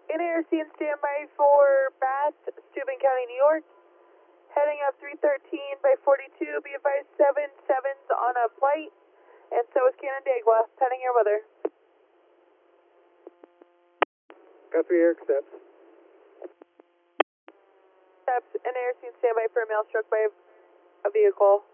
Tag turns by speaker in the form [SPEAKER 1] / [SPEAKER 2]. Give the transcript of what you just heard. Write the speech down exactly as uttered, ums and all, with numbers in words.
[SPEAKER 1] In air, scene standby for Bath, Steuben County, New York. Heading up three thirteen by forty-two. Be advised, seven sevens on a flight, and so is Canandaigua. Pending air weather.
[SPEAKER 2] Got three air accepts.
[SPEAKER 1] Steps in air, scene standby for a male struck by a vehicle.